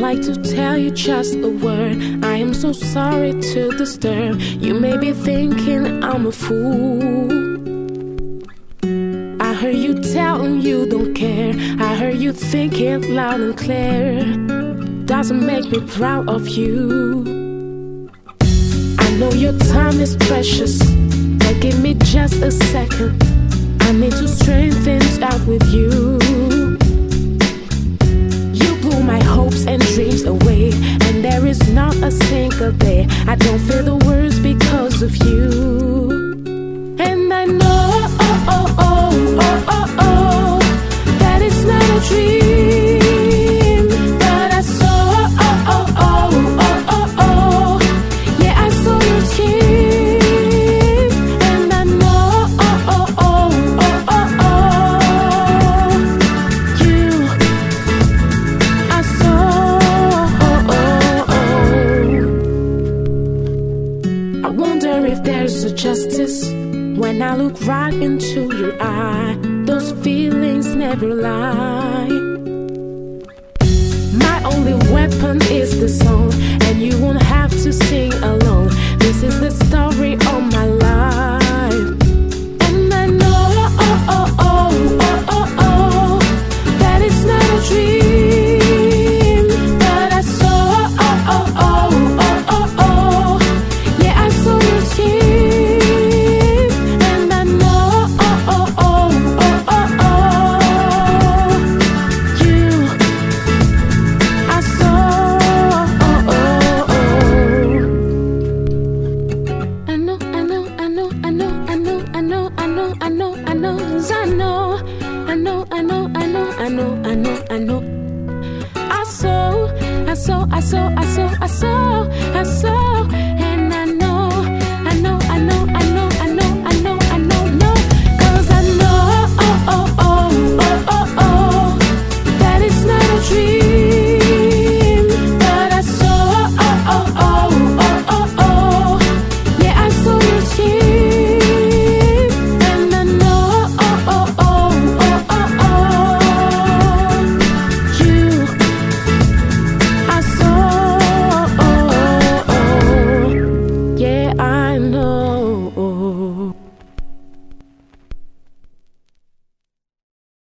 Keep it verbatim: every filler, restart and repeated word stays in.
like to tell you just a word. I am so sorry to disturb. You may be thinking I'm a fool. I heard you telling you don't care. I heard you thinking loud and clear. Doesn't make me proud of you. I know your time is precious, but give me just a second. I need to straighten things out with you. You blew my hopes and dreams away, and there is not a single day I don't feel the worst because of you. And I know, oh, oh, oh, oh, oh, oh, that it's not a dream, but I saw, oh, oh, oh, oh, oh, oh, yeah, I saw your skin. And I know, oh, oh, oh, oh, oh, oh, you, I saw, oh, oh, oh. I wonder if there's a justice when I look right into your eye. Those feelings never lie. My only weapon is the song, and you won't have to sing alone. This is the story of my life. And I know, oh, oh, oh, oh, oh, oh, that it's not a dream, but I saw, oh, oh, oh, oh, oh, oh, yeah, I saw your skin. And I know, oh, oh, oh, oh, oh, oh, you, I saw, oh, oh, oh. I know, I know, I know, I know, I know, I know, I know, I know, I know, 'cause I know, I know, I know, I know, I know, I know, I know. I saw, I saw, I saw, I saw, I saw, I saw,